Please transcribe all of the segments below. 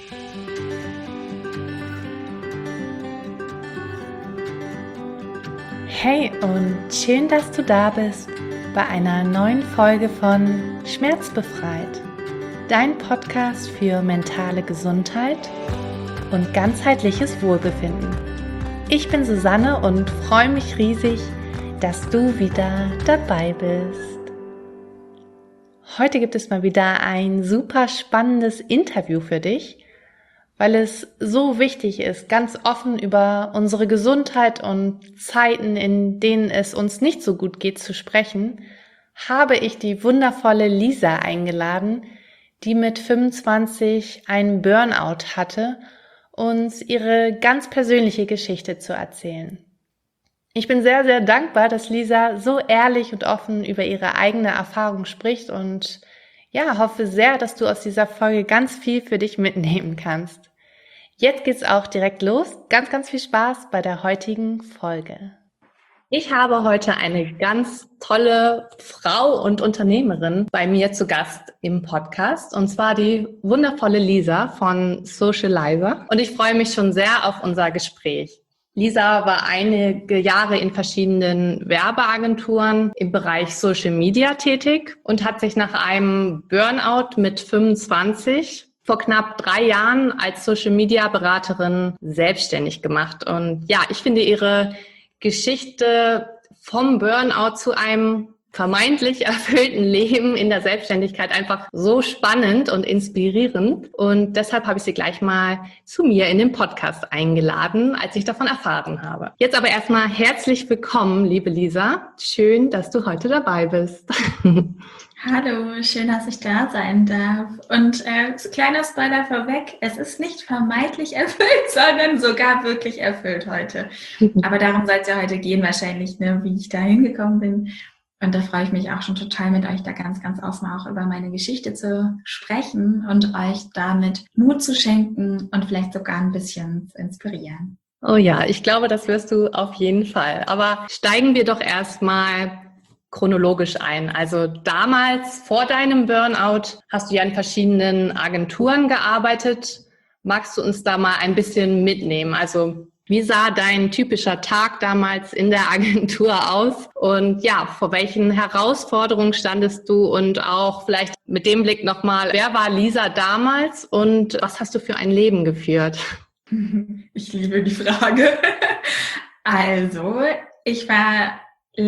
Hey und schön, dass du da bist bei einer neuen Folge von Schmerzbefreit, dein Podcast für mentale Gesundheit und ganzheitliches Wohlbefinden. Ich bin Susanne und freue mich riesig, dass du wieder dabei bist. Heute gibt es mal wieder ein super spannendes Interview für dich, weil es so wichtig ist, ganz offen über unsere Gesundheit und Zeiten, in denen es uns nicht so gut geht, zu sprechen, habe ich die wundervolle Lisa eingeladen, die mit 25 einen Burnout hatte, uns ihre ganz persönliche Geschichte zu erzählen. Ich bin sehr, sehr dankbar, dass Lisa so ehrlich und offen über ihre eigene Erfahrung spricht und hoffe sehr, dass du aus dieser Folge ganz viel für dich mitnehmen kannst. Jetzt geht's auch direkt los. Ganz, ganz viel Spaß bei der heutigen Folge. Ich habe heute eine ganz tolle Frau und Unternehmerin bei mir zu Gast im Podcast, und zwar die wundervolle Lisa von Socializer. Und ich freue mich schon sehr auf unser Gespräch. Lisa war einige Jahre in verschiedenen Werbeagenturen im Bereich Social Media tätig und hat sich nach einem Burnout mit 25 vor knapp 3 Jahren als Social-Media-Beraterin selbstständig gemacht. Und ja, ich finde ihre Geschichte vom Burnout zu einem vermeintlich erfüllten Leben in der Selbstständigkeit einfach so spannend und inspirierend. Und deshalb habe ich sie gleich mal zu mir in den Podcast eingeladen, als ich davon erfahren habe. Jetzt aber erstmal herzlich willkommen, liebe Lisa. Schön, dass du heute dabei bist. Hallo, schön, dass ich da sein darf. Und kleiner Spoiler vorweg, es ist nicht vermeintlich erfüllt, sondern sogar wirklich erfüllt heute. Aber darum soll es ja heute gehen wahrscheinlich, wie ich da hingekommen bin. Und da freue ich mich auch schon total, mit euch da ganz, ganz offen auch über meine Geschichte zu sprechen und euch damit Mut zu schenken und vielleicht sogar ein bisschen zu inspirieren. Oh ja, ich glaube, das wirst du auf jeden Fall. Aber steigen wir doch erstmal chronologisch ein. Also damals, vor deinem Burnout, hast du ja in verschiedenen Agenturen gearbeitet. Magst du uns da mal ein bisschen mitnehmen? Also wie sah dein typischer Tag damals in der Agentur aus? Und ja, vor welchen Herausforderungen standest du? Und auch vielleicht mit dem Blick nochmal, wer war Lisa damals und was hast du für ein Leben geführt? Ich liebe die Frage. Also, ich war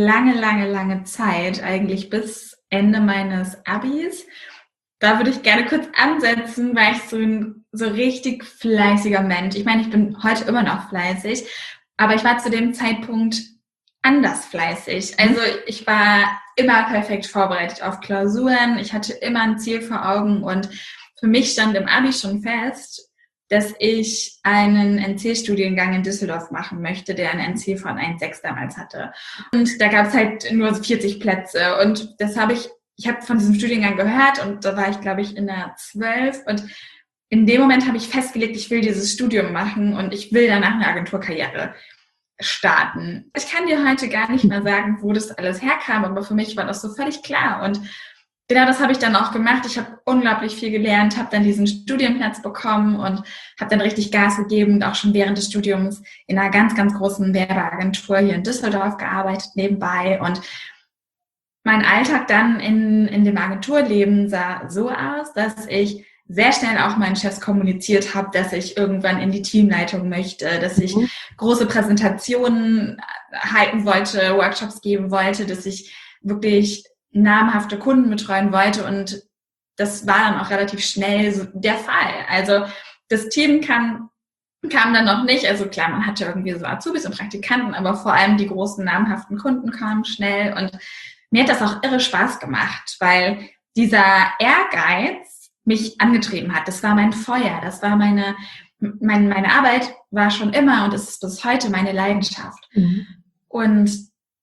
lange Zeit, eigentlich bis Ende meines Abis. Da würde ich gerne kurz ansetzen, weil ich so richtig fleißiger Mensch. Ich meine, ich bin heute immer noch fleißig, aber ich war zu dem Zeitpunkt anders fleißig. Also ich war immer perfekt vorbereitet auf Klausuren. Ich hatte immer ein Ziel vor Augen und für mich stand im Abi schon fest, dass ich einen NC-Studiengang in Düsseldorf machen möchte, der ein NC von 1,6 damals hatte. Und da gab es halt nur 40 Plätze. Und das habe ich habe von diesem Studiengang gehört und da war ich, glaube ich, in der 12. Und in dem Moment habe ich festgelegt, ich will dieses Studium machen und ich will danach eine Agenturkarriere starten. Ich kann dir heute gar nicht mehr sagen, wo das alles herkam, aber für mich war das so völlig klar. Und genau das habe ich dann auch gemacht. Ich habe unglaublich viel gelernt, habe dann diesen Studienplatz bekommen und habe dann richtig Gas gegeben und auch schon während des Studiums in einer ganz, ganz großen Werbeagentur hier in Düsseldorf gearbeitet nebenbei. Und mein Alltag dann in dem Agenturleben sah so aus, dass ich sehr schnell auch meinen Chefs kommuniziert habe, dass ich irgendwann in die Teamleitung möchte, dass ich große Präsentationen halten wollte, Workshops geben wollte, dass ich wirklich namhafte Kunden betreuen wollte, und das war dann auch relativ schnell so der Fall. Also das Team kam dann noch nicht, also klar, man hatte irgendwie so Azubis und Praktikanten, aber vor allem die großen namhaften Kunden kamen schnell, und mir hat das auch irre Spaß gemacht, weil dieser Ehrgeiz mich angetrieben hat. Das war mein Feuer, das war meine Arbeit war schon immer und ist bis heute meine Leidenschaft. Und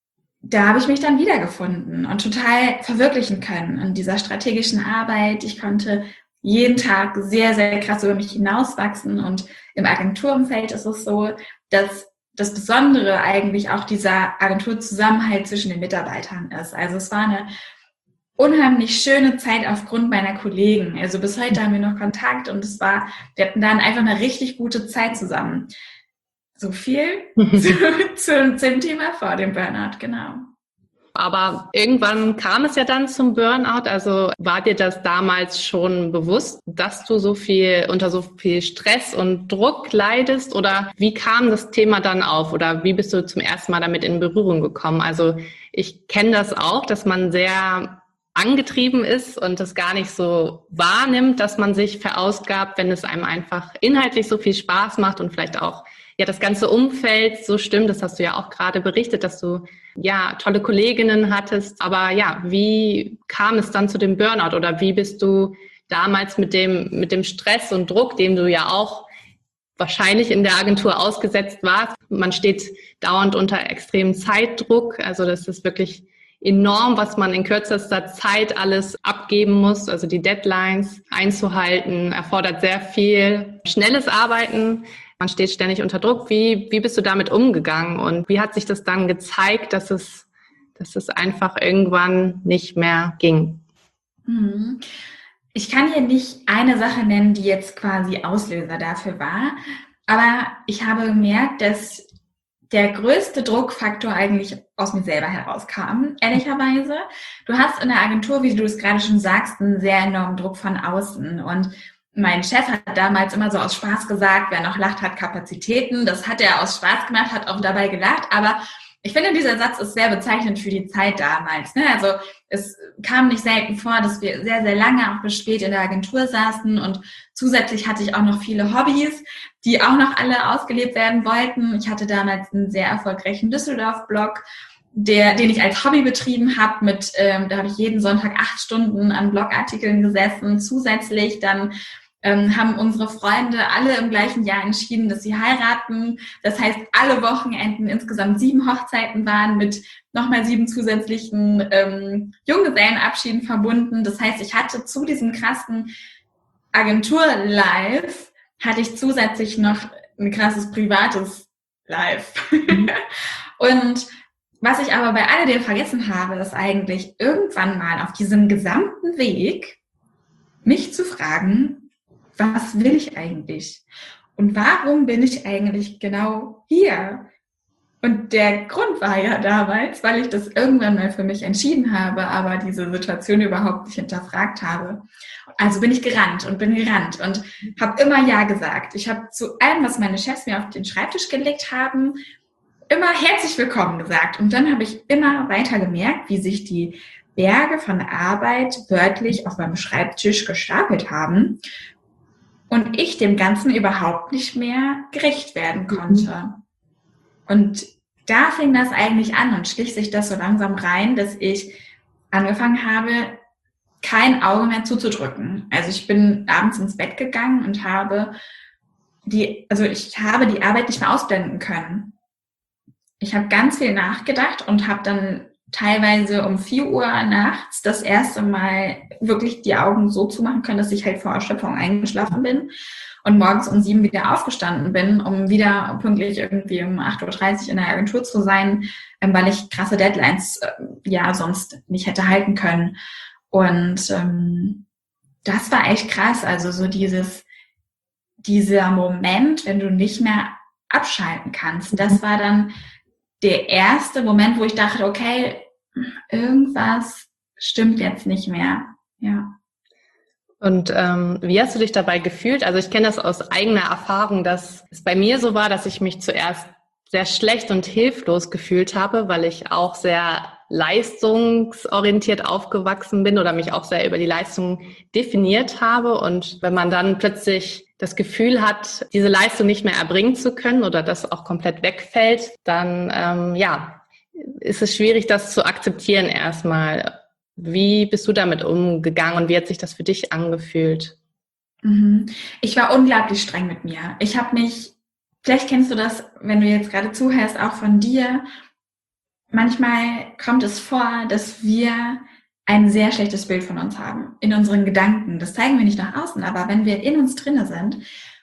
da habe ich mich dann wiedergefunden und total verwirklichen können in dieser strategischen Arbeit. Ich konnte jeden Tag sehr, sehr krass über mich hinauswachsen, und im Agenturumfeld ist es so, dass das Besondere eigentlich auch dieser Agenturzusammenhalt zwischen den Mitarbeitern ist. Also es war eine unheimlich schöne Zeit aufgrund meiner Kollegen. Also bis heute haben wir noch Kontakt und wir hatten dann einfach eine richtig gute Zeit zusammen. So viel zum Thema vor dem Burnout, genau. Aber irgendwann kam es ja dann zum Burnout. Also war dir das damals schon bewusst, dass du unter so viel Stress und Druck leidest? Oder wie kam das Thema dann auf? Oder wie bist du zum ersten Mal damit in Berührung gekommen? Also ich kenne das auch, dass man sehr angetrieben ist und das gar nicht so wahrnimmt, dass man sich verausgabt, wenn es einem einfach inhaltlich so viel Spaß macht und vielleicht auch das ganze Umfeld so stimmt. Das hast du ja auch gerade berichtet, dass du tolle Kolleginnen hattest. Aber wie kam es dann zu dem Burnout oder wie bist du damals mit dem Stress und Druck, dem du ja auch wahrscheinlich in der Agentur ausgesetzt warst? Man steht dauernd unter extremem Zeitdruck. Also das ist wirklich enorm, was man in kürzester Zeit alles abgeben muss. Also die Deadlines einzuhalten, erfordert sehr viel schnelles Arbeiten. Man steht ständig unter Druck. Wie bist du damit umgegangen und wie hat sich das dann gezeigt, dass es einfach irgendwann nicht mehr ging? Ich kann hier nicht eine Sache nennen, die jetzt quasi Auslöser dafür war, aber ich habe gemerkt, dass der größte Druckfaktor eigentlich aus mir selber herauskam, ehrlicherweise. Du hast in der Agentur, wie du es gerade schon sagst, einen sehr enormen Druck von außen und mein Chef hat damals immer so aus Spaß gesagt, wer noch lacht, hat Kapazitäten. Das hat er aus Spaß gemacht, hat auch dabei gelacht. Aber ich finde, dieser Satz ist sehr bezeichnend für die Zeit damals. Also es kam nicht selten vor, dass wir sehr, sehr lange, auch bis spät in der Agentur saßen. Und zusätzlich hatte ich auch noch viele Hobbys, die auch noch alle ausgelebt werden wollten. Ich hatte damals einen sehr erfolgreichen Düsseldorf-Blog, den ich als Hobby betrieben habe. Da habe ich jeden Sonntag 8 Stunden an Blogartikeln gesessen. Zusätzlich dann haben unsere Freunde alle im gleichen Jahr entschieden, dass sie heiraten. Das heißt, alle Wochenenden insgesamt 7 Hochzeiten waren mit nochmal 7 zusätzlichen Junggesellenabschieden verbunden. Das heißt, ich hatte zu diesem krassen Agentur-Life hatte ich zusätzlich noch ein krasses privates Life. Und was ich aber bei alledem vergessen habe, ist eigentlich irgendwann mal auf diesem gesamten Weg mich zu fragen, was will ich eigentlich? Und warum bin ich eigentlich genau hier? Und der Grund war ja damals, weil ich das irgendwann mal für mich entschieden habe, aber diese Situation überhaupt nicht hinterfragt habe. Also bin ich gerannt und habe immer Ja gesagt. Ich habe zu allem, was meine Chefs mir auf den Schreibtisch gelegt haben, immer herzlich willkommen gesagt. Und dann habe ich immer weiter gemerkt, wie sich die Berge von Arbeit wörtlich auf meinem Schreibtisch gestapelt haben und ich dem Ganzen überhaupt nicht mehr gerecht werden konnte. Und da fing das eigentlich an und schlich sich das so langsam rein, dass ich angefangen habe, kein Auge mehr zuzudrücken. Also ich bin abends ins Bett gegangen und habe die Arbeit nicht mehr ausblenden können. Ich habe ganz viel nachgedacht und habe dann teilweise um 4 Uhr nachts das erste Mal wirklich die Augen so zumachen können, dass ich halt vor Erschöpfung eingeschlafen bin und morgens um 7 wieder aufgestanden bin, um wieder pünktlich irgendwie um 8.30 Uhr in der Agentur zu sein, weil ich krasse Deadlines sonst nicht hätte halten können. Und das war echt krass. Also so dieser Moment, wenn du nicht mehr abschalten kannst, das war dann der erste Moment, wo ich dachte, okay, irgendwas stimmt jetzt nicht mehr. Ja. Und wie hast du dich dabei gefühlt? Also ich kenne das aus eigener Erfahrung, dass es bei mir so war, dass ich mich zuerst sehr schlecht und hilflos gefühlt habe, weil ich auch sehr leistungsorientiert aufgewachsen bin oder mich auch sehr über die Leistung definiert habe. Und wenn man dann plötzlich das Gefühl hat, diese Leistung nicht mehr erbringen zu können oder das auch komplett wegfällt, dann ist es schwierig, das zu akzeptieren erstmal. Wie bist du damit umgegangen und wie hat sich das für dich angefühlt? Ich war unglaublich streng mit mir. Ich habe mich, vielleicht kennst du das, wenn du jetzt gerade zuhörst, auch von dir, manchmal kommt es vor, dass wir ein sehr schlechtes Bild von uns haben, in unseren Gedanken. Das zeigen wir nicht nach außen, aber wenn wir in uns drinne sind,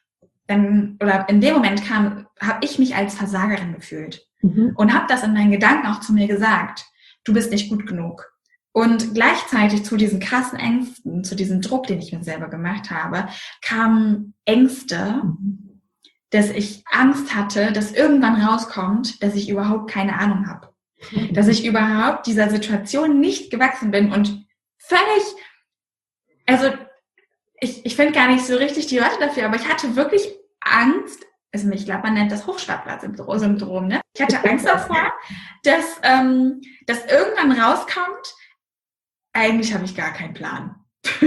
oder in dem Moment habe ich mich als Versagerin gefühlt und habe das in meinen Gedanken auch zu mir gesagt. Du bist nicht gut genug. Und gleichzeitig zu diesen krassen Ängsten, zu diesem Druck, den ich mir selber gemacht habe, kamen Ängste, dass ich Angst hatte, dass irgendwann rauskommt, dass ich überhaupt keine Ahnung habe. Dass ich überhaupt dieser Situation nicht gewachsen bin und völlig, also ich finde gar nicht so richtig die Worte dafür, aber ich hatte wirklich Angst, also ich glaube, man nennt das Hochstapler-Syndrom, ne? Ich hatte Angst davor, dass irgendwann rauskommt, eigentlich habe ich gar keinen Plan.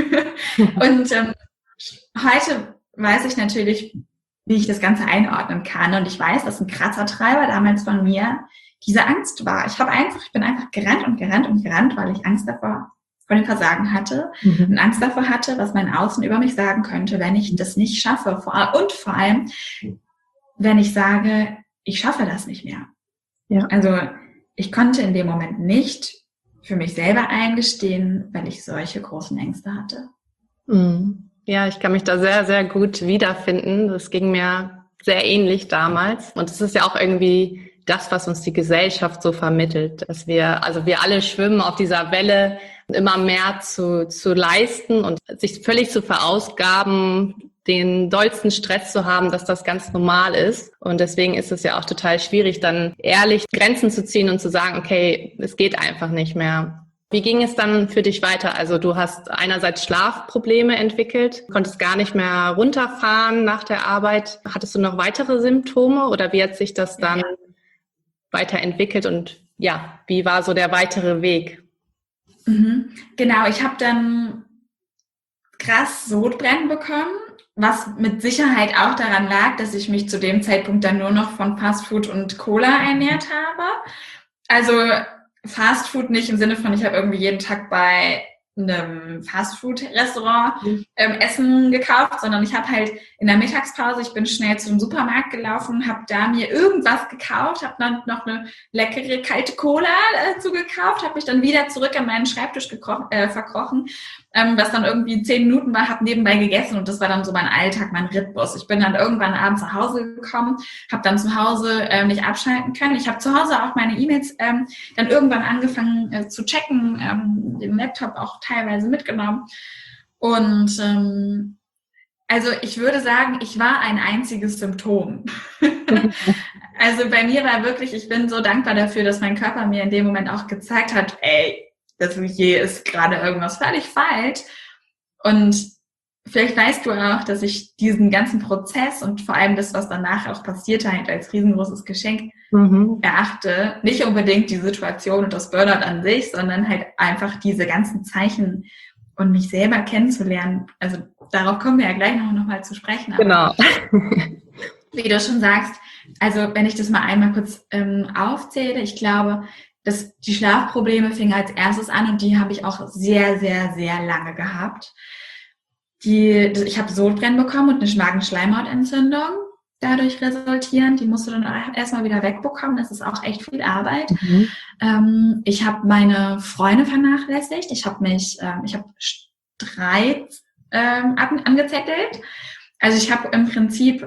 Und heute weiß ich natürlich, wie ich das Ganze einordnen kann. Und ich weiß, dass ein krasser Treiber damals von mir diese Angst war. Ich bin einfach gerannt, weil ich Angst davor vor dem Versagen hatte und Angst davor hatte, was mein Außen über mich sagen könnte, wenn ich das nicht schaffe. Und vor allem, wenn ich sage, ich schaffe das nicht mehr. Ja. Also ich konnte in dem Moment nicht für mich selber eingestehen, weil ich solche großen Ängste hatte. Ja, ich kann mich da sehr, sehr gut wiederfinden. Das ging mir sehr ähnlich damals. Und es ist ja auch irgendwie das, was uns die Gesellschaft so vermittelt, dass wir alle schwimmen auf dieser Welle, immer mehr zu leisten und sich völlig zu verausgaben, den dollsten Stress zu haben, dass das ganz normal ist. Und deswegen ist es ja auch total schwierig, dann ehrlich Grenzen zu ziehen und zu sagen, okay, es geht einfach nicht mehr. Wie ging es dann für dich weiter? Also du hast einerseits Schlafprobleme entwickelt, konntest gar nicht mehr runterfahren nach der Arbeit. Hattest du noch weitere Symptome oder wie hat sich das dann weiterentwickelt und ja, wie war so der weitere Weg? Genau, ich habe dann krass Sodbrennen bekommen, was mit Sicherheit auch daran lag, dass ich mich zu dem Zeitpunkt dann nur noch von Fastfood und Cola ernährt habe. Also Fastfood nicht im Sinne von, ich habe irgendwie jeden Tag bei einem Fastfood-Restaurant Essen gekauft, sondern ich habe halt in der Mittagspause, ich bin schnell zum Supermarkt gelaufen, habe da mir irgendwas gekauft, habe dann noch eine leckere kalte Cola dazu gekauft, habe mich dann wieder zurück an meinen Schreibtisch verkrochen, was dann irgendwie 10 Minuten war, habe nebenbei gegessen und das war dann so mein Alltag, mein Rhythmus. Ich bin dann irgendwann abends nach Hause gekommen, habe dann zu Hause nicht abschalten können. Ich habe zu Hause auch meine E-Mails dann irgendwann angefangen zu checken, den Laptop auch teilweise mitgenommen. Und also ich würde sagen, ich war ein einziges Symptom. Also bei mir war wirklich, ich bin so dankbar dafür, dass mein Körper mir in dem Moment auch gezeigt hat, ey, das hier ist gerade irgendwas völlig falsch. Und vielleicht weißt du auch, dass ich diesen ganzen Prozess und vor allem das, was danach auch passiert halt als riesengroßes Geschenk erachte. Nicht unbedingt die Situation und das Burnout an sich, sondern halt einfach diese ganzen Zeichen und mich selber kennenzulernen. Also darauf kommen wir ja gleich noch mal zu sprechen. Aber genau. Wie du schon sagst, also wenn ich das mal einmal kurz aufzähle, ich glaube, dass die Schlafprobleme fingen als erstes an und die habe ich auch sehr, sehr, sehr lange gehabt. Ich habe Sodbrennen bekommen und eine Magenschleimhautentzündung dadurch resultieren. Die musst du dann erstmal wieder wegbekommen. Das ist auch echt viel Arbeit. Ich habe meine Freunde vernachlässigt. Ich habe Streit angezettelt. Also ich habe im Prinzip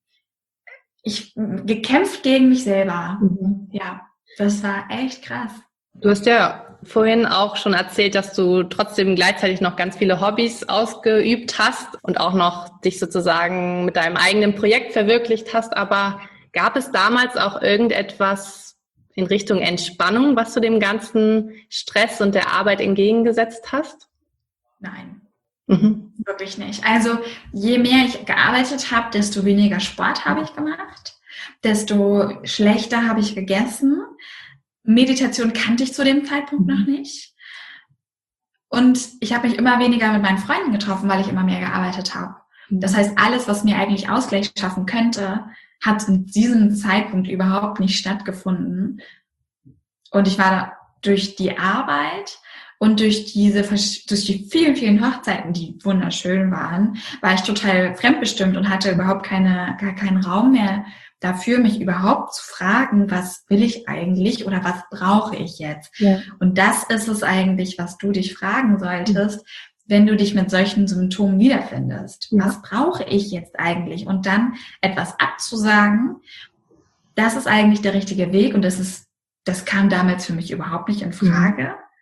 gekämpft gegen mich selber. Ja, das war echt krass. Du hast ja vorhin auch schon erzählt, dass du trotzdem gleichzeitig noch ganz viele Hobbys ausgeübt hast und auch noch dich sozusagen mit deinem eigenen Projekt verwirklicht hast. Aber gab es damals auch irgendetwas in Richtung Entspannung, was du dem ganzen Stress und der Arbeit entgegengesetzt hast? Nein, wirklich nicht. Also je mehr ich gearbeitet habe, desto weniger Sport habe ich gemacht, desto schlechter habe ich gegessen. Meditation kannte ich zu dem Zeitpunkt noch nicht. Und ich habe mich immer weniger mit meinen Freunden getroffen, weil ich immer mehr gearbeitet habe. Das heißt, alles, was mir eigentlich Ausgleich schaffen könnte, hat in diesem Zeitpunkt überhaupt nicht stattgefunden. Und ich war da durch die Arbeit und durch die vielen, vielen Hochzeiten, die wunderschön waren, war ich total fremdbestimmt und hatte überhaupt gar keinen Raum mehr dafür, mich überhaupt zu fragen, was will ich eigentlich oder was brauche ich jetzt? Ja. Und das ist es eigentlich, was du dich fragen solltest, wenn du dich mit solchen Symptomen wiederfindest. Ja. Was brauche ich jetzt eigentlich? Und dann etwas abzusagen, das ist eigentlich der richtige Weg und das kam damals für mich überhaupt nicht in Frage.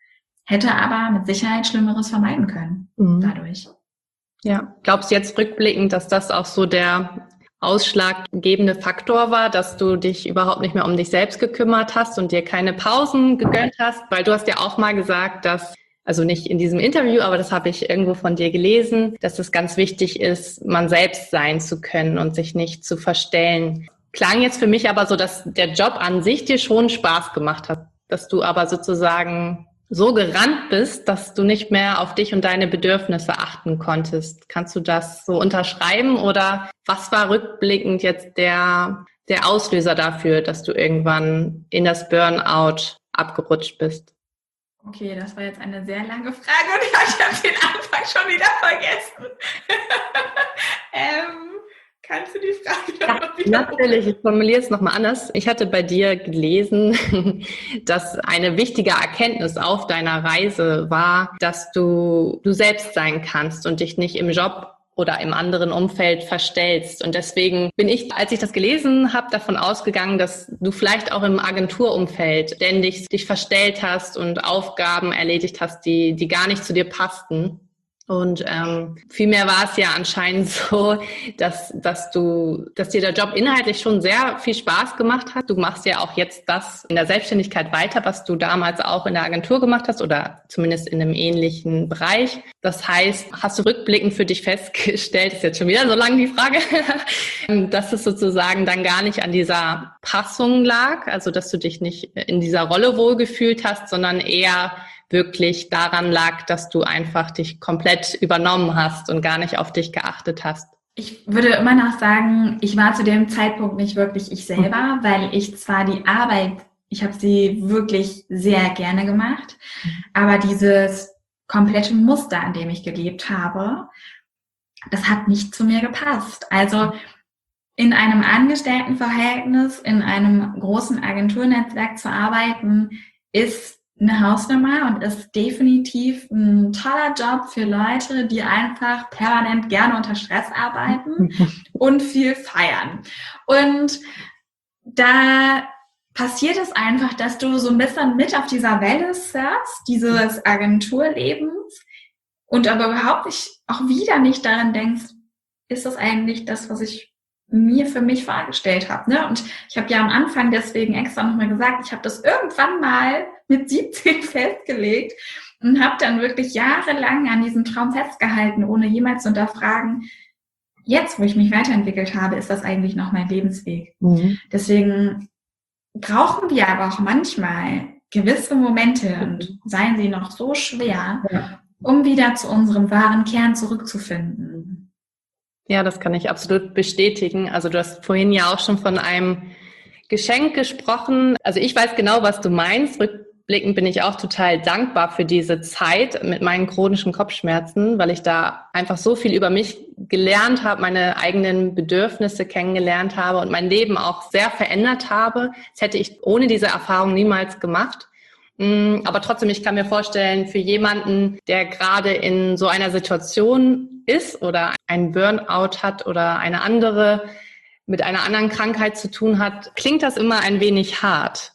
hätte aber mit Sicherheit Schlimmeres vermeiden können dadurch. Ja, glaubst du jetzt rückblickend, dass das auch so der ausschlaggebende Faktor war, dass du dich überhaupt nicht mehr um dich selbst gekümmert hast und dir keine Pausen gegönnt hast? Weil du hast ja auch mal gesagt, dass, also nicht in diesem Interview, aber das habe ich irgendwo von dir gelesen, dass es ganz wichtig ist, man selbst sein zu können und sich nicht zu verstellen. Klang jetzt für mich aber so, dass der Job an sich dir schon Spaß gemacht hat, dass du aber sozusagen so gerannt bist, dass du nicht mehr auf dich und deine Bedürfnisse achten konntest. Kannst du das so unterschreiben oder was war rückblickend jetzt der Auslöser dafür, dass du irgendwann in das Burnout abgerutscht bist? Okay, das war jetzt eine sehr lange Frage und ich habe den Anfang schon wieder vergessen. Kannst du die Frage noch wiederholen? Natürlich, ich formuliere es nochmal anders. Ich hatte bei dir gelesen, dass eine wichtige Erkenntnis auf deiner Reise war, dass du selbst sein kannst und dich nicht im Job oder im anderen Umfeld verstellst. Und deswegen bin ich, als ich das gelesen habe, davon ausgegangen, dass du vielleicht auch im Agenturumfeld ständig dich verstellt hast und Aufgaben erledigt hast, die gar nicht zu dir passten. Und vielmehr war es ja anscheinend so, dass dir der Job inhaltlich schon sehr viel Spaß gemacht hat. Du machst ja auch jetzt das in der Selbstständigkeit weiter, was du damals auch in der Agentur gemacht hast oder zumindest in einem ähnlichen Bereich. Das heißt, hast du rückblickend für dich festgestellt, ist jetzt schon wieder so lang die Frage, dass es sozusagen dann gar nicht an dieser Passung lag, also dass du dich nicht in dieser Rolle wohlgefühlt hast, sondern eher wirklich daran lag, dass du einfach dich komplett übernommen hast und gar nicht auf dich geachtet hast? Ich würde immer noch sagen, ich war zu dem Zeitpunkt nicht wirklich ich selber, weil ich zwar die Arbeit, ich habe sie wirklich sehr gerne gemacht, aber dieses komplette Muster, an dem ich gelebt habe, das hat nicht zu mir gepasst. Also in einem Angestelltenverhältnis, in einem großen Agenturnetzwerk zu arbeiten, ist eine Hausnummer und ist definitiv ein toller Job für Leute, die einfach permanent gerne unter Stress arbeiten und viel feiern. Und da passiert es einfach, dass du so ein bisschen mit auf dieser Welle surfst, dieses Agenturlebens, und aber überhaupt nicht, auch wieder nicht daran denkst, ist das eigentlich das, was ich mir für mich vorgestellt habe, ne? Und ich habe ja am Anfang deswegen extra nochmal gesagt, ich habe das irgendwann mal mit 17 festgelegt und habe dann wirklich jahrelang an diesem Traum festgehalten, ohne jemals zu hinterfragen, jetzt, wo ich mich weiterentwickelt habe, ist das eigentlich noch mein Lebensweg. Deswegen brauchen wir aber auch manchmal gewisse Momente, und seien sie noch so schwer, um wieder zu unserem wahren Kern zurückzufinden. Ja, das kann ich absolut bestätigen. Also du hast vorhin ja auch schon von einem Geschenk gesprochen. Also ich weiß genau, was du meinst. Rückblickend bin ich auch total dankbar für diese Zeit mit meinen chronischen Kopfschmerzen, weil ich da einfach so viel über mich gelernt habe, meine eigenen Bedürfnisse kennengelernt habe und mein Leben auch sehr verändert habe. Das hätte ich ohne diese Erfahrung niemals gemacht. Aber trotzdem, ich kann mir vorstellen, für jemanden, der gerade in so einer Situation ist oder einen Burnout hat oder mit einer anderen Krankheit zu tun hat, klingt das immer ein wenig hart.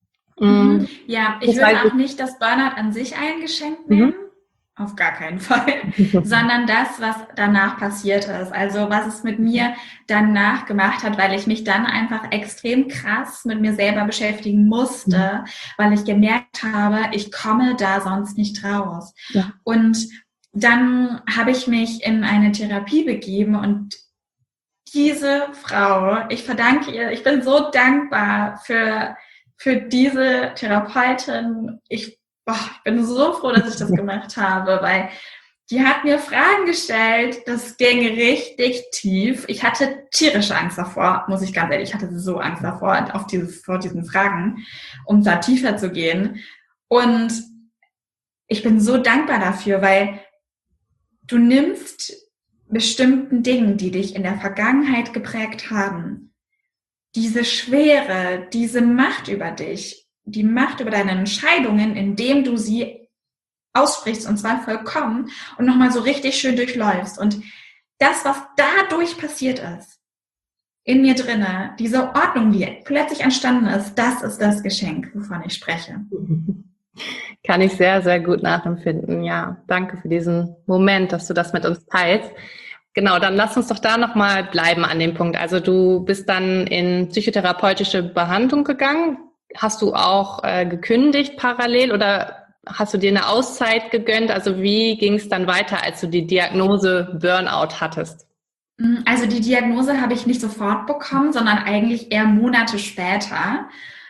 Ja, ich würde auch nicht das Burnout an sich ein Geschenk nennen. Auf gar keinen Fall, sondern das, was danach passiert ist. Also was es mit mir danach gemacht hat, weil ich mich dann einfach extrem krass mit mir selber beschäftigen musste, weil ich gemerkt habe, ich komme da sonst nicht raus. Ja. Und dann habe ich mich in eine Therapie begeben und diese Frau, ich verdanke ihr, ich bin so dankbar für diese Therapeutin. Ich bin so froh, dass ich das gemacht habe, weil die hat mir Fragen gestellt, das ging richtig tief. Ich hatte tierische Angst davor, muss ich ganz ehrlich, ich hatte so Angst davor, vor diesen Fragen, um da tiefer zu gehen. Und ich bin so dankbar dafür, weil du nimmst bestimmten Dingen, die dich in der Vergangenheit geprägt haben, diese Schwere, diese Macht über dich, die Macht über deine Entscheidungen, indem du sie aussprichst, und zwar vollkommen, und nochmal so richtig schön durchläufst. Und das, was dadurch passiert ist, in mir drinne, diese Ordnung, die plötzlich entstanden ist, das ist das Geschenk, wovon ich spreche. Kann ich sehr, sehr gut nachempfinden. Ja, danke für diesen Moment, dass du das mit uns teilst. Genau, dann lass uns doch da nochmal bleiben an dem Punkt. Also du bist dann in psychotherapeutische Behandlung gegangen. Hast du auch gekündigt parallel oder hast du dir eine Auszeit gegönnt? Also wie ging es dann weiter, als du die Diagnose Burnout hattest? Also die Diagnose habe ich nicht sofort bekommen, sondern eigentlich eher Monate später.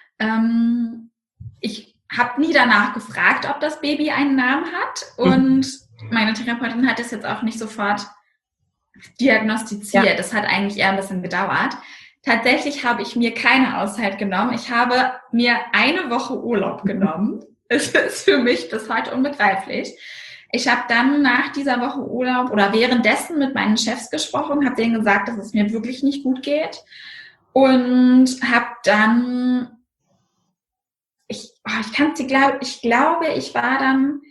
Ich habe nie danach gefragt, ob das Baby einen Namen hat, und meine Therapeutin hat es jetzt auch nicht sofort diagnostiziert. Ja. Das hat eigentlich eher ein bisschen gedauert. Tatsächlich habe ich mir keine Auszeit genommen. Ich habe mir eine Woche Urlaub genommen. Es ist für mich bis heute unbegreiflich. Ich habe dann nach dieser Woche Urlaub oder währenddessen mit meinen Chefs gesprochen, habe denen gesagt, dass es mir wirklich nicht gut geht, und habe dann, ich glaube, ich war dann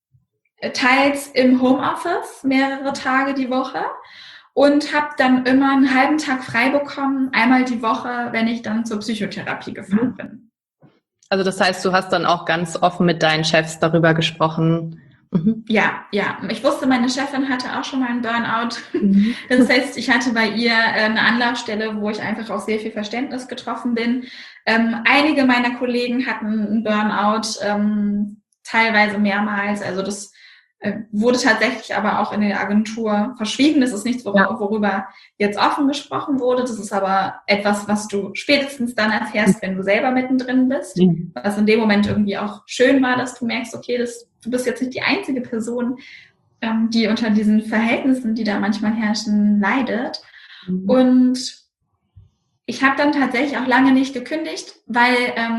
teils im Homeoffice mehrere Tage die Woche und habe dann immer einen halben Tag frei bekommen, einmal die Woche, wenn ich dann zur Psychotherapie gefahren bin. Also das heißt, du hast dann auch ganz offen mit deinen Chefs darüber gesprochen. Ja. Ich wusste, meine Chefin hatte auch schon mal einen Burnout. Das heißt, ich hatte bei ihr eine Anlaufstelle, wo ich einfach auf sehr viel Verständnis getroffen bin. Einige meiner Kollegen hatten einen Burnout, teilweise mehrmals. Also das wurde tatsächlich aber auch in der Agentur verschwiegen. Das ist nichts, worüber jetzt offen gesprochen wurde. Das ist aber etwas, was du spätestens dann erfährst, wenn du selber mittendrin bist. Was in dem Moment irgendwie auch schön war, dass du merkst, okay, du bist jetzt nicht die einzige Person, die unter diesen Verhältnissen, die da manchmal herrschen, leidet. Und ich habe dann tatsächlich auch lange nicht gekündigt, weil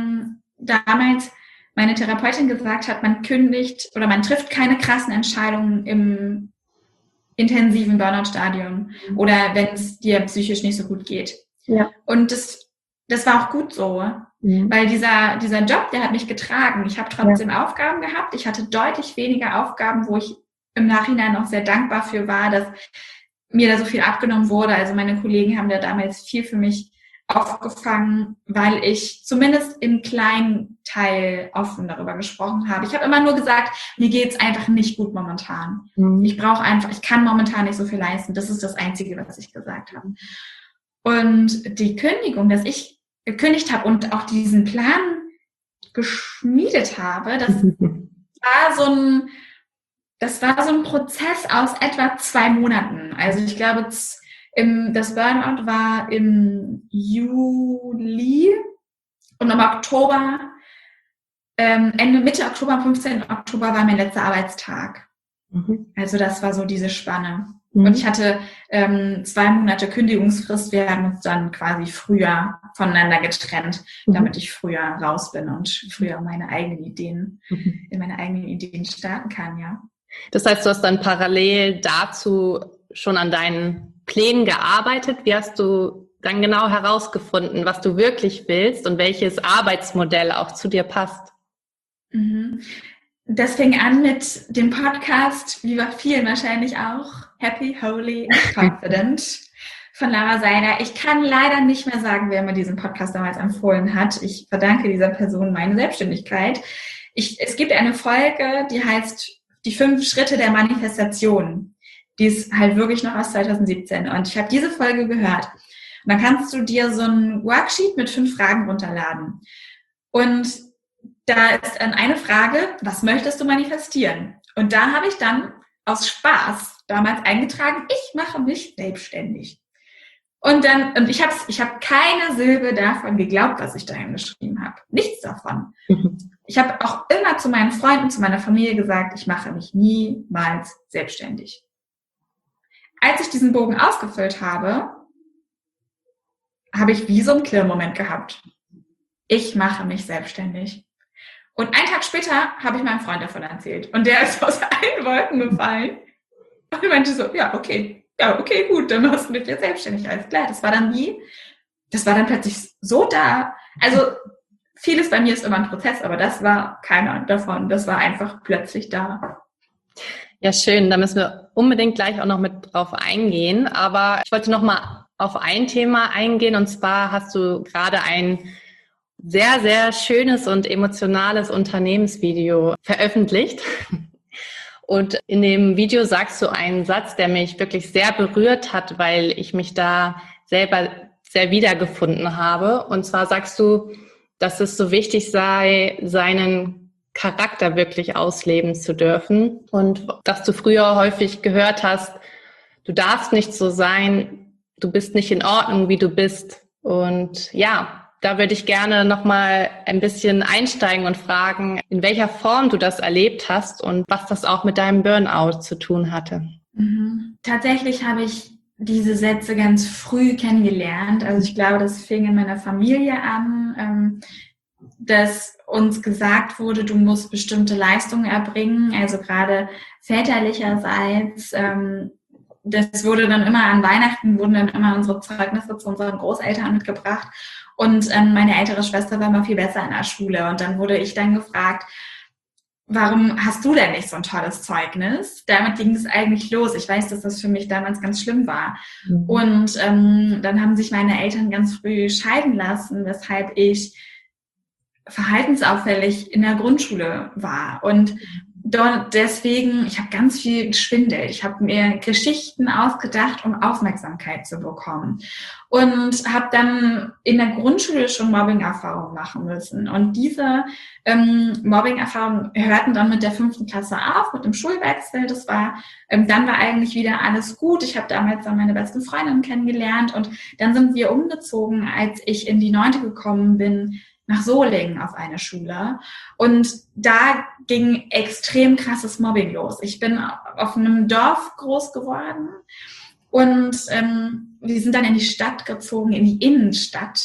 damals meine Therapeutin gesagt hat, man kündigt oder man trifft keine krassen Entscheidungen im intensiven Burnout-Stadium oder wenn es dir psychisch nicht so gut geht. Ja. Und das war auch gut so, weil dieser Job, der hat mich getragen. Ich habe trotzdem Aufgaben gehabt. Ich hatte deutlich weniger Aufgaben, wo ich im Nachhinein auch sehr dankbar für war, dass mir da so viel abgenommen wurde. Also meine Kollegen haben da damals viel für mich aufgefangen, weil ich zumindest im kleinen Teil offen darüber gesprochen habe. Ich habe immer nur gesagt, mir geht's einfach nicht gut momentan. Ich kann momentan nicht so viel leisten. Das ist das Einzige, was ich gesagt habe. Und die Kündigung, dass ich gekündigt habe und auch diesen Plan geschmiedet habe, das war so ein Prozess aus etwa 2 Monaten. Also ich glaube, das Burnout war im Juli und im Oktober, Mitte Oktober, am 15. Oktober war mein letzter Arbeitstag. Also das war so diese Spanne. Und ich hatte 2 Monate Kündigungsfrist. Wir haben uns dann quasi früher voneinander getrennt, damit ich früher raus bin und früher in meine eigenen Ideen starten kann, ja. Das heißt, du hast dann parallel dazu schon an deinen Plänen gearbeitet. Wie hast du dann genau herausgefunden, was du wirklich willst und welches Arbeitsmodell auch zu dir passt? Das fing an mit dem Podcast, wie bei vielen wahrscheinlich auch, Happy, Holy and Confident von Lara Seiler. Ich kann leider nicht mehr sagen, wer mir diesen Podcast damals empfohlen hat. Ich verdanke dieser Person meine Selbstständigkeit. Es gibt eine Folge, die heißt Die 5 Schritte der Manifestation. Die ist halt wirklich noch aus 2017. Und ich habe diese Folge gehört. Und dann kannst du dir so ein Worksheet mit 5 Fragen runterladen. Und da ist dann eine Frage, was möchtest du manifestieren? Und da habe ich dann aus Spaß damals eingetragen, ich mache mich selbstständig. Und ich habe keine Silbe davon geglaubt, was ich da geschrieben habe. Nichts davon. Ich habe auch immer zu meinen Freunden, zu meiner Familie gesagt, ich mache mich niemals selbstständig. Als ich diesen Bogen ausgefüllt habe, habe ich wie so einen Klirrmoment gehabt. Ich mache mich selbstständig. Und einen Tag später habe ich meinem Freund davon erzählt. Und der ist aus allen Wolken gefallen. Und er meinte so, ja, okay, gut, dann machst du dich jetzt selbstständig. Alles klar, das war dann plötzlich so da. Also vieles bei mir ist immer ein Prozess, aber das war keiner davon. Das war einfach plötzlich da. Ja, schön. Da müssen wir unbedingt gleich auch noch mit drauf eingehen. Aber ich wollte noch mal auf ein Thema eingehen. Und zwar hast du gerade ein sehr, sehr schönes und emotionales Unternehmensvideo veröffentlicht. Und in dem Video sagst du einen Satz, der mich wirklich sehr berührt hat, weil ich mich da selber sehr wiedergefunden habe. Und zwar sagst du, dass es so wichtig sei, seinen Charakter wirklich ausleben zu dürfen. Und dass du früher häufig gehört hast, du darfst nicht so sein, du bist nicht in Ordnung, wie du bist. Und ja, da würde ich gerne nochmal ein bisschen einsteigen und fragen, in welcher Form du das erlebt hast und was das auch mit deinem Burnout zu tun hatte. Tatsächlich habe ich diese Sätze ganz früh kennengelernt. Also ich glaube, das fing in meiner Familie an, dass uns gesagt wurde, du musst bestimmte Leistungen erbringen, also gerade väterlicherseits. Das wurde dann immer an Weihnachten, wurden dann immer unsere Zeugnisse zu unseren Großeltern mitgebracht. Und meine ältere Schwester war immer viel besser in der Schule. Und dann wurde ich dann gefragt, warum hast du denn nicht so ein tolles Zeugnis? Damit ging es eigentlich los. Ich weiß, dass das für mich damals ganz schlimm war. Und dann haben sich meine Eltern ganz früh scheiden lassen, weshalb ich verhaltensauffällig in der Grundschule war. Und dort deswegen, ich habe ganz viel geschwindelt. Ich habe mir Geschichten ausgedacht, um Aufmerksamkeit zu bekommen. Und habe dann in der Grundschule schon Mobbing-Erfahrungen machen müssen. Und diese Mobbing-Erfahrungen hörten dann mit der 5. Klasse auf, mit dem Schulwechsel. Das war, dann war eigentlich wieder alles gut. Ich habe damals dann meine besten Freundinnen kennengelernt. Und dann sind wir umgezogen, als ich in die 9. gekommen bin, nach Solingen auf eine Schule. Und da ging extrem krasses Mobbing los. Ich bin auf einem Dorf groß geworden und wir sind dann in die Stadt gezogen, in die Innenstadt,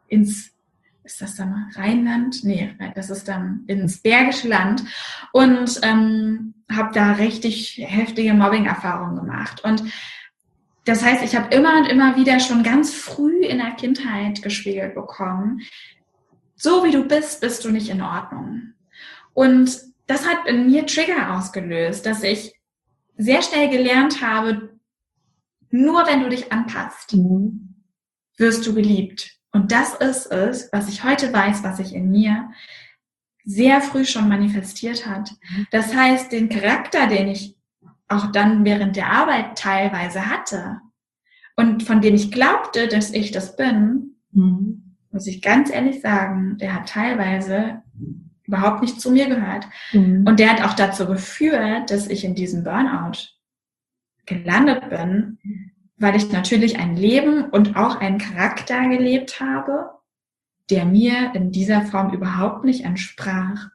ist das dann Rheinland? Nee, das ist dann ins Bergische Land und habe da richtig heftige Mobbing-Erfahrungen gemacht. Und das heißt, ich habe immer und immer wieder schon ganz früh in der Kindheit gespiegelt bekommen, so wie du bist, bist du nicht in Ordnung. Und das hat in mir Trigger ausgelöst, dass ich sehr schnell gelernt habe, nur wenn du dich anpasst, wirst du geliebt. Und das ist es, was ich heute weiß, was sich in mir sehr früh schon manifestiert hat. Das heißt, den Charakter, den ich auch dann während der Arbeit teilweise hatte und von dem ich glaubte, dass ich das bin, muss ich ganz ehrlich sagen, der hat teilweise überhaupt nicht zu mir gehört. Und der hat auch dazu geführt, dass ich in diesem Burnout gelandet bin, weil ich natürlich ein Leben und auch einen Charakter gelebt habe, der mir in dieser Form überhaupt nicht entsprach.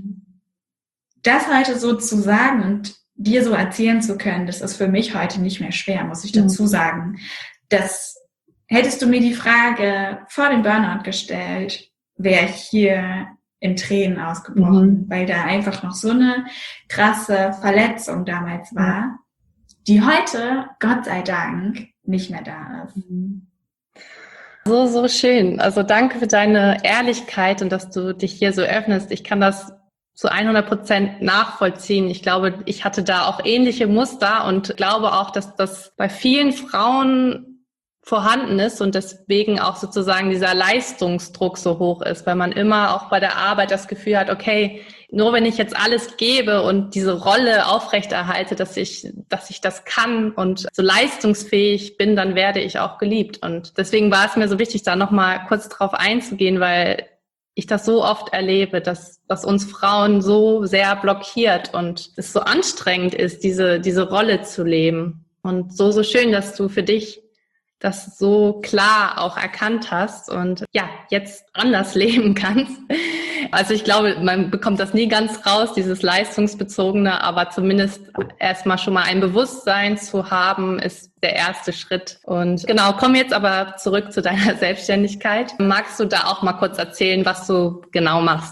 Das heute so zu sagen und dir so erzählen zu können, das ist für mich heute nicht mehr schwer, muss ich dazu sagen. Hättest du mir die Frage vor dem Burnout gestellt, wäre ich hier in Tränen ausgebrochen, weil da einfach noch so eine krasse Verletzung damals war, die heute, Gott sei Dank, nicht mehr da ist. So, so schön. Also danke für deine Ehrlichkeit und dass du dich hier so öffnest. Ich kann das zu 100% nachvollziehen. Ich glaube, ich hatte da auch ähnliche Muster und glaube auch, dass das bei vielen Frauen vorhanden ist und deswegen auch sozusagen dieser Leistungsdruck so hoch ist, weil man immer auch bei der Arbeit das Gefühl hat, okay, nur wenn ich jetzt alles gebe und diese Rolle aufrechterhalte, dass ich das kann und so leistungsfähig bin, dann werde ich auch geliebt. Und deswegen war es mir so wichtig, da nochmal kurz drauf einzugehen, weil ich das so oft erlebe, dass uns Frauen so sehr blockiert und es so anstrengend ist, diese Rolle zu leben. Und so schön, dass du für dich das so klar auch erkannt hast und ja, jetzt anders leben kannst. Also ich glaube, man bekommt das nie ganz raus, dieses Leistungsbezogene, aber zumindest erstmal schon mal ein Bewusstsein zu haben, ist der erste Schritt. Und genau, kommen jetzt aber zurück zu deiner Selbstständigkeit. Magst du da auch mal kurz erzählen, was du genau machst?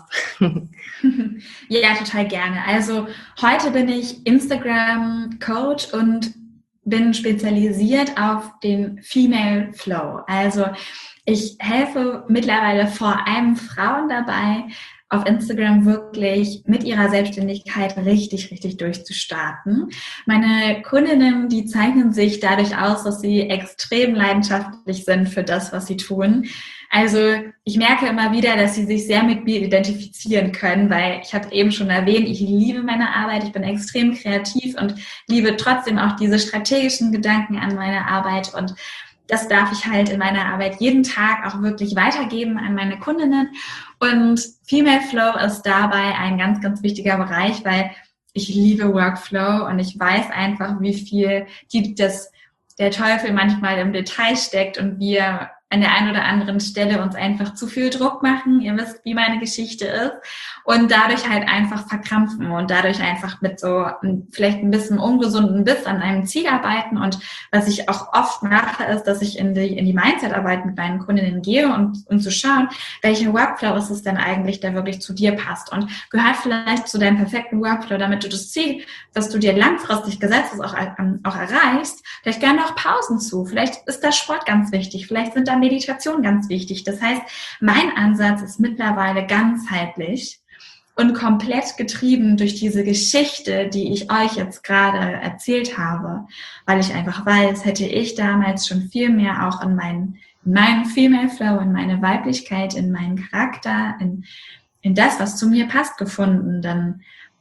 Ja, total gerne. Also heute bin ich Instagram-Coach und bin spezialisiert auf den Female Flow. Also ich helfe mittlerweile vor allem Frauen dabei, auf Instagram wirklich mit ihrer Selbstständigkeit richtig, richtig durchzustarten. Meine Kundinnen, die zeichnen sich dadurch aus, dass sie extrem leidenschaftlich sind für das, was sie tun. Also ich merke immer wieder, dass sie sich sehr mit mir identifizieren können, weil ich habe eben schon erwähnt, ich liebe meine Arbeit, ich bin extrem kreativ und liebe trotzdem auch diese strategischen Gedanken an meine Arbeit und das darf ich halt in meiner Arbeit jeden Tag auch wirklich weitergeben an meine Kundinnen und Female Flow ist dabei ein ganz, ganz wichtiger Bereich, weil ich liebe Workflow und ich weiß einfach, wie viel der Teufel manchmal im Detail steckt und wir an der einen oder anderen Stelle uns einfach zu viel Druck machen. Ihr wisst, wie meine Geschichte ist. Und dadurch halt einfach verkrampfen und dadurch einfach mit so vielleicht ein bisschen ungesunden Biss an einem Ziel arbeiten. Und was ich auch oft mache, ist, dass ich in die Mindset-Arbeit mit meinen Kundinnen gehe und zu schauen, welcher Workflow ist es denn eigentlich, der wirklich zu dir passt und gehört vielleicht zu deinem perfekten Workflow, damit du das Ziel, das du dir langfristig gesetzt hast, auch erreichst. Vielleicht gerne auch Pausen zu. Vielleicht ist da Sport ganz wichtig. Vielleicht sind da Meditation ganz wichtig. Das heißt, mein Ansatz ist mittlerweile ganzheitlich und komplett getrieben durch diese Geschichte, die ich euch jetzt gerade erzählt habe, weil ich einfach weiß, hätte ich damals schon viel mehr auch in meinen Female Flow, in meine Weiblichkeit, in meinen Charakter, in das, was zu mir passt, gefunden, dann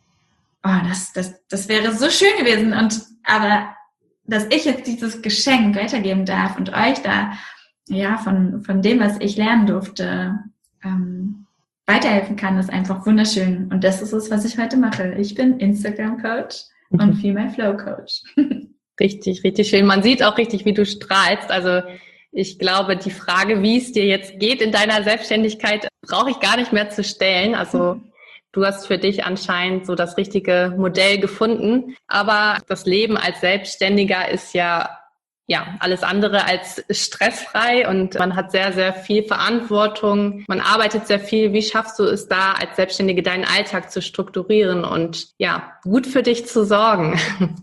das wäre so schön gewesen. Aber dass ich jetzt dieses Geschenk weitergeben darf und euch da von dem, was ich lernen durfte, weiterhelfen kann, ist einfach wunderschön. Und das ist es, was ich heute mache. Ich bin Instagram-Coach und Female Flow-Coach. Richtig, richtig schön. Man sieht auch richtig, wie du strahlst. Also ich glaube, die Frage, wie es dir jetzt geht in deiner Selbstständigkeit, brauche ich gar nicht mehr zu stellen. Also du hast für dich anscheinend so das richtige Modell gefunden. Aber das Leben als Selbstständiger ist ja alles andere als stressfrei und man hat sehr, sehr viel Verantwortung. Man arbeitet sehr viel. Wie schaffst du es da, als Selbstständige deinen Alltag zu strukturieren und gut für dich zu sorgen?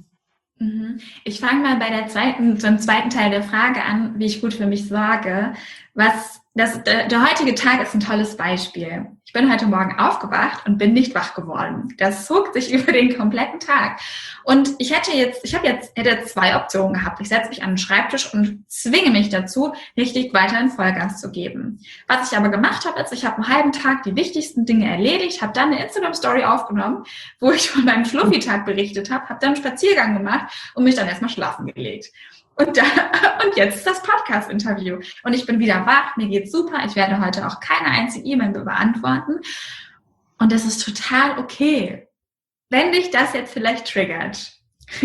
Ich fange mal zum zweiten Teil der Frage an, wie ich gut für mich sorge. Der heutige Tag ist ein tolles Beispiel. Ich bin heute Morgen aufgewacht und bin nicht wach geworden. Das zog sich über den kompletten Tag. Und ich hätte zwei Optionen gehabt. Ich setze mich an den Schreibtisch und zwinge mich dazu, richtig weiterhin Vollgas zu geben. Was ich aber gemacht habe, ist, ich habe einen halben Tag die wichtigsten Dinge erledigt, habe dann eine Instagram-Story aufgenommen, wo ich von meinem Schluffi-Tag berichtet habe, habe dann einen Spaziergang gemacht und mich dann erstmal schlafen gelegt. Und jetzt ist das Podcast-Interview. Und ich bin wieder wach, mir geht's super. Ich werde heute auch keine einzige E-Mail beantworten. Und das ist total okay. Wenn dich das jetzt vielleicht triggert,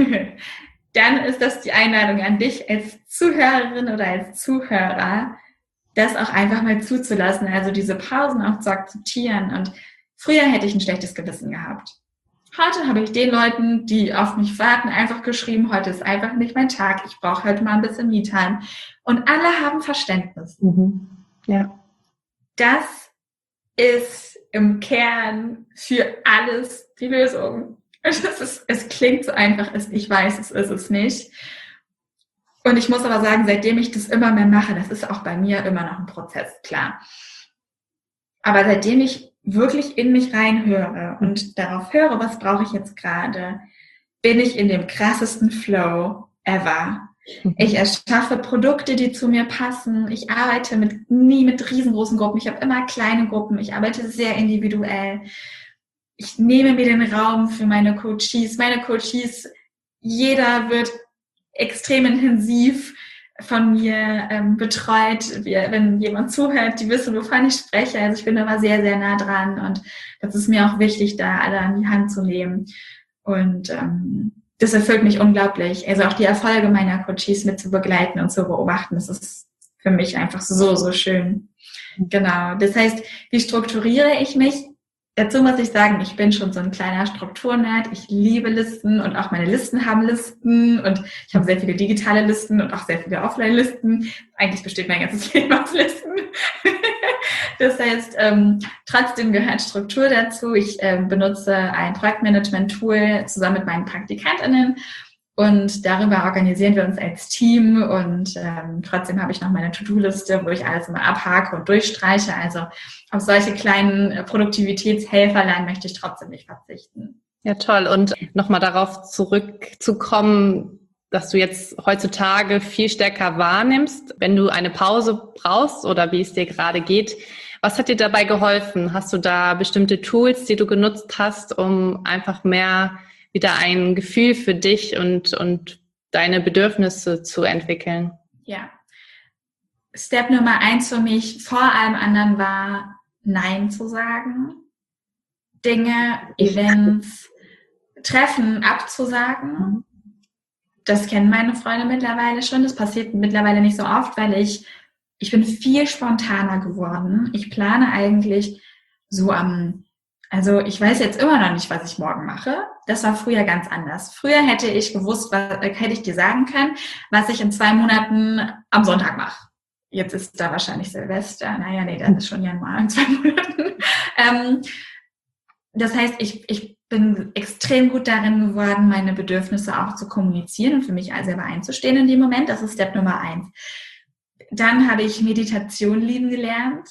dann ist das die Einladung an dich als Zuhörerin oder als Zuhörer, das auch einfach mal zuzulassen. Also diese Pausen auch zu akzeptieren. Und früher hätte ich ein schlechtes Gewissen gehabt. Heute habe ich den Leuten, die auf mich warten, einfach geschrieben, heute ist einfach nicht mein Tag, ich brauche heute mal ein bisschen Me-Time. Und alle haben Verständnis. Ja. Das ist im Kern für alles die Lösung. Es klingt so einfach, ich weiß, es ist es nicht. Und ich muss aber sagen, seitdem ich das immer mehr mache, das ist auch bei mir immer noch ein Prozess, klar. Aber seitdem ich wirklich in mich reinhöre und darauf höre, was brauche ich jetzt gerade, bin ich in dem krassesten Flow ever. Ich erschaffe Produkte, die zu mir passen. Ich arbeite nie mit riesengroßen Gruppen. Ich habe immer kleine Gruppen. Ich arbeite sehr individuell. Ich nehme mir den Raum für meine Coaches. Meine Coaches, jeder wird extrem intensiv von mir betreut. Wenn jemand zuhört, die wissen, wovon ich spreche. Also ich bin immer sehr, sehr nah dran und das ist mir auch wichtig, da alle an die Hand zu nehmen. Und das erfüllt mich unglaublich. Also auch die Erfolge meiner Coaches mit zu begleiten und zu beobachten, das ist für mich einfach so, so schön. Genau. Das heißt, wie strukturiere ich mich? Dazu muss ich sagen, ich bin schon so ein kleiner Strukturnerd. Ich liebe Listen und auch meine Listen haben Listen und ich habe sehr viele digitale Listen und auch sehr viele Offline-Listen. Eigentlich besteht mein ganzes Leben aus Listen. Das heißt, trotzdem gehört Struktur dazu. Ich benutze ein Projektmanagement-Tool zusammen mit meinen PraktikantInnen und darüber organisieren wir uns als Team und trotzdem habe ich noch meine To-Do-Liste, wo ich alles immer abhake und durchstreiche. Also auf solche kleinen Produktivitätshelferlein möchte ich trotzdem nicht verzichten. Ja, toll. Und nochmal darauf zurückzukommen, dass du jetzt heutzutage viel stärker wahrnimmst, wenn du eine Pause brauchst oder wie es dir gerade geht. Was hat dir dabei geholfen? Hast du da bestimmte Tools, die du genutzt hast, um einfach mehr wieder ein Gefühl für dich und deine Bedürfnisse zu entwickeln? Ja. Step Nummer 1 für mich vor allem anderen war, Nein zu sagen. Dinge, Events, Treffen abzusagen. Das kennen meine Freunde mittlerweile schon. Das passiert mittlerweile nicht so oft, weil ich bin viel spontaner geworden. Ich plane eigentlich so also ich weiß jetzt immer noch nicht, was ich morgen mache. Das war früher ganz anders. Früher hätte ich gewusst, hätte ich dir sagen können, was ich in 2 Monaten am Sonntag mache. Jetzt ist da wahrscheinlich Silvester. Naja, nee, das ist schon Januar in 2 Monaten. Das heißt, ich bin extrem gut darin geworden, meine Bedürfnisse auch zu kommunizieren und für mich selber einzustehen in dem Moment. Das ist Step Nummer 1. Dann habe ich Meditation lieben gelernt.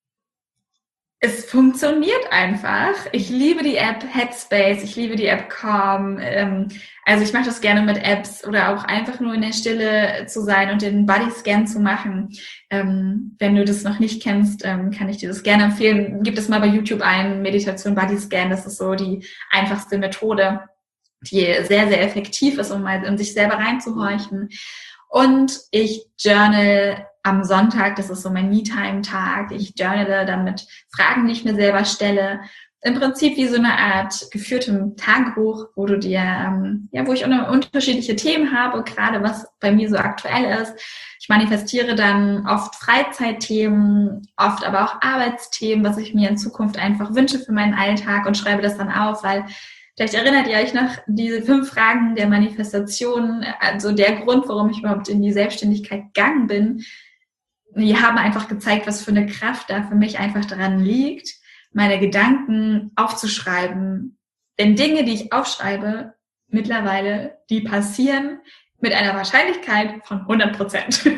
Es funktioniert einfach. Ich liebe die App Headspace, ich liebe die App Calm. Also ich mache das gerne mit Apps oder auch einfach nur in der Stille zu sein und den Bodyscan zu machen. Wenn du das noch nicht kennst, kann ich dir das gerne empfehlen. Gib es mal bei YouTube ein, Meditation Bodyscan. Das ist so die einfachste Methode, die sehr, sehr effektiv ist, um mal in sich selber reinzuhorchen. Und ich journal am Sonntag, das ist so mein Me-Time-Tag. Ich journale dann mit Fragen, die ich mir selber stelle. Im Prinzip wie so eine Art geführtem Tagebuch, wo du dir, wo ich unterschiedliche Themen habe, gerade was bei mir so aktuell ist. Ich manifestiere dann oft Freizeitthemen, oft aber auch Arbeitsthemen, was ich mir in Zukunft einfach wünsche für meinen Alltag und schreibe das dann auf, weil vielleicht erinnert ihr euch noch diese 5 Fragen der Manifestation, also der Grund, warum ich überhaupt in die Selbstständigkeit gegangen bin. Die haben einfach gezeigt, was für eine Kraft da für mich einfach daran liegt, meine Gedanken aufzuschreiben. Denn Dinge, die ich aufschreibe, mittlerweile, die passieren mit einer Wahrscheinlichkeit von 100%.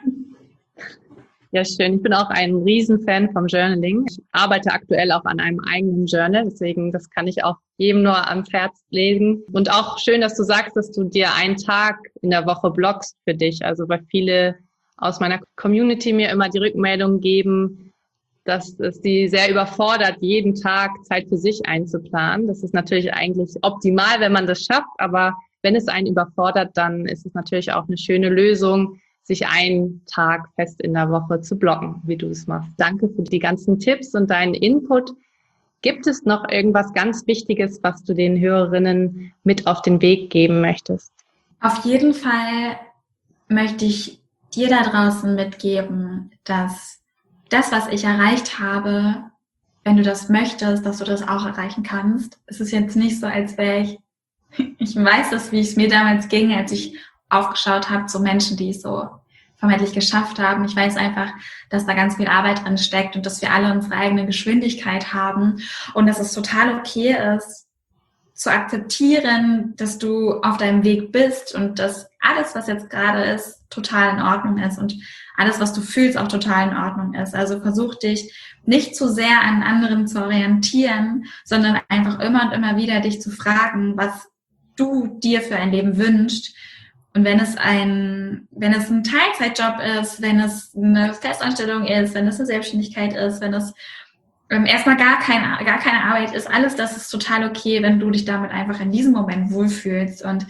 Ja, schön. Ich bin auch ein Riesenfan vom Journaling. Ich arbeite aktuell auch an einem eigenen Journal, deswegen das kann ich auch jedem nur ans Herz legen. Und auch schön, dass du sagst, dass du dir einen Tag in der Woche blockst für dich. Also weil viele aus meiner Community mir immer die Rückmeldung geben, dass es die sehr überfordert, jeden Tag Zeit für sich einzuplanen. Das ist natürlich eigentlich optimal, wenn man das schafft, aber wenn es einen überfordert, dann ist es natürlich auch eine schöne Lösung, sich einen Tag fest in der Woche zu blocken, wie du es machst. Danke für die ganzen Tipps und deinen Input. Gibt es noch irgendwas ganz Wichtiges, was du den Hörerinnen mit auf den Weg geben möchtest? Auf jeden Fall möchte ich dir da draußen mitgeben, dass das, was ich erreicht habe, wenn du das möchtest, dass du das auch erreichen kannst. Es ist jetzt nicht so, als wäre ich weiß es, wie es mir damals ging, als ich aufgeschaut habe zu Menschen, die es so vermeintlich geschafft haben. Ich weiß einfach, dass da ganz viel Arbeit drin steckt und dass wir alle unsere eigene Geschwindigkeit haben und dass es total okay ist, zu akzeptieren, dass du auf deinem Weg bist und dass alles, was jetzt gerade ist, total in Ordnung ist und alles, was du fühlst, auch total in Ordnung ist. Also versuch dich nicht zu sehr an anderen zu orientieren, sondern einfach immer und immer wieder dich zu fragen, was du dir für ein Leben wünschst. Und wenn es ein Teilzeitjob ist, wenn es eine Festanstellung ist, wenn es eine Selbstständigkeit ist, wenn es erstmal gar keine Arbeit ist, alles das ist total okay, wenn du dich damit einfach in diesem Moment wohlfühlst. Und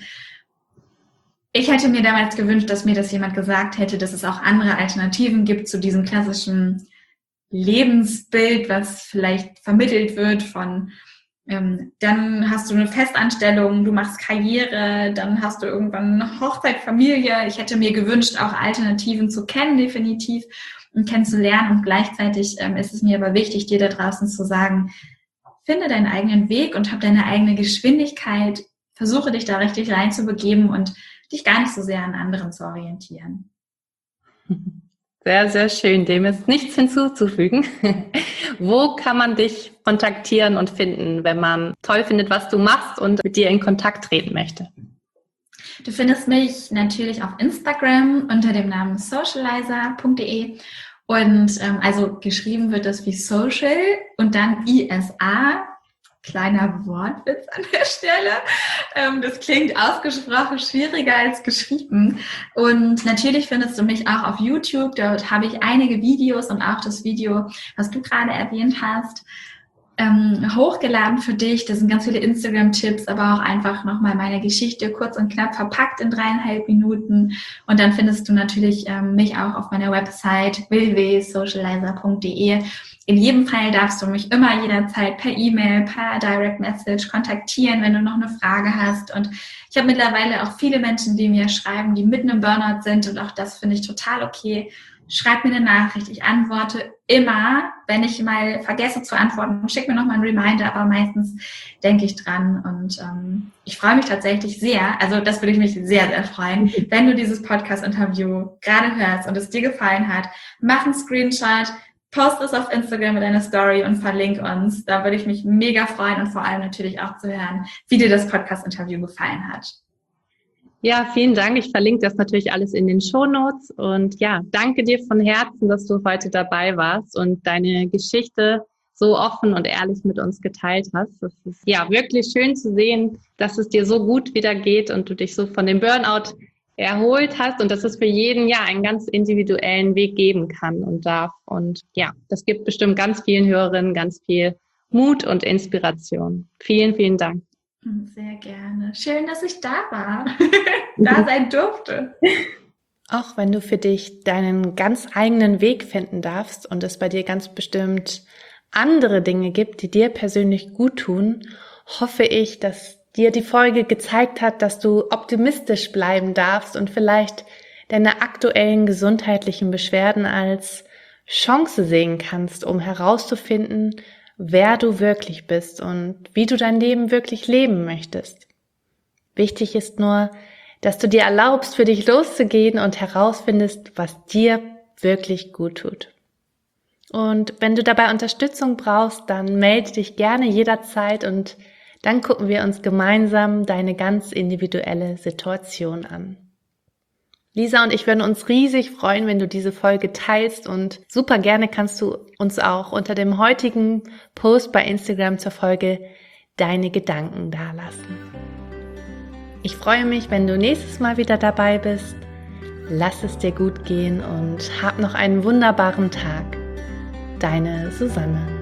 ich hätte mir damals gewünscht, dass mir das jemand gesagt hätte, dass es auch andere Alternativen gibt zu diesem klassischen Lebensbild, was vielleicht vermittelt wird von dann hast du eine Festanstellung, du machst Karriere, dann hast du irgendwann eine Hochzeit, Familie. Ich hätte mir gewünscht, auch Alternativen zu kennen, definitiv, und kennenzulernen. Und gleichzeitig ist es mir aber wichtig, dir da draußen zu sagen, finde deinen eigenen Weg und hab deine eigene Geschwindigkeit. Versuche dich da richtig reinzubegeben und dich gar nicht so sehr an anderen zu orientieren. Sehr, sehr schön. Dem ist nichts hinzuzufügen. Wo kann man dich kontaktieren und finden, wenn man toll findet, was du machst und mit dir in Kontakt treten möchte? Du findest mich natürlich auf Instagram unter dem Namen socializer.de und also geschrieben wird das wie Social und dann ISA kleiner Wortwitz an der Stelle. Das klingt ausgesprochen schwieriger als geschrieben. Und natürlich findest du mich auch auf YouTube. Dort habe ich einige Videos und auch das Video, was du gerade erwähnt hast, hochgeladen für dich. Da sind ganz viele Instagram-Tipps, aber auch einfach nochmal meine Geschichte kurz und knapp verpackt in 3,5 Minuten. Und dann findest du natürlich mich auch auf meiner Website www.socializer.de. In jedem Fall darfst du mich immer jederzeit per E-Mail, per Direct Message kontaktieren, wenn du noch eine Frage hast. Und ich habe mittlerweile auch viele Menschen, die mir schreiben, die mitten im Burnout sind. Und auch das finde ich total okay. Schreib mir eine Nachricht. Ich antworte immer, wenn ich mal vergesse zu antworten. Schick mir nochmal einen Reminder, aber meistens denke ich dran. Und ich freue mich tatsächlich sehr, also das würde ich mich sehr, sehr freuen, wenn du dieses Podcast-Interview gerade hörst und es dir gefallen hat. Mach einen Screenshot, post es auf Instagram mit einer Story und verlink uns. Da würde ich mich mega freuen und vor allem natürlich auch zu hören, wie dir das Podcast-Interview gefallen hat. Ja, vielen Dank. Ich verlinke das natürlich alles in den Shownotes. Und ja, danke dir von Herzen, dass du heute dabei warst und deine Geschichte so offen und ehrlich mit uns geteilt hast. Das ist ja wirklich schön zu sehen, dass es dir so gut wieder geht und du dich so von dem Burnout erholt hast und dass es für jeden ja einen ganz individuellen Weg geben kann und darf. Und ja, das gibt bestimmt ganz vielen Hörerinnen ganz viel Mut und Inspiration. Vielen, vielen Dank. Sehr gerne. Schön, dass ich da war, da sein durfte. Auch wenn du für dich deinen ganz eigenen Weg finden darfst und es bei dir ganz bestimmt andere Dinge gibt, die dir persönlich gut tun, hoffe ich, dass dir die Folge gezeigt hat, dass du optimistisch bleiben darfst und vielleicht deine aktuellen gesundheitlichen Beschwerden als Chance sehen kannst, um herauszufinden, wer du wirklich bist und wie du dein Leben wirklich leben möchtest. Wichtig ist nur, dass du dir erlaubst, für dich loszugehen und herausfindest, was dir wirklich gut tut. Und wenn du dabei Unterstützung brauchst, dann melde dich gerne jederzeit und dann gucken wir uns gemeinsam deine ganz individuelle Situation an. Lisa und ich würden uns riesig freuen, wenn du diese Folge teilst und super gerne kannst du uns auch unter dem heutigen Post bei Instagram zur Folge deine Gedanken dalassen. Ich freue mich, wenn du nächstes Mal wieder dabei bist. Lass es dir gut gehen und hab noch einen wunderbaren Tag. Deine Susanne.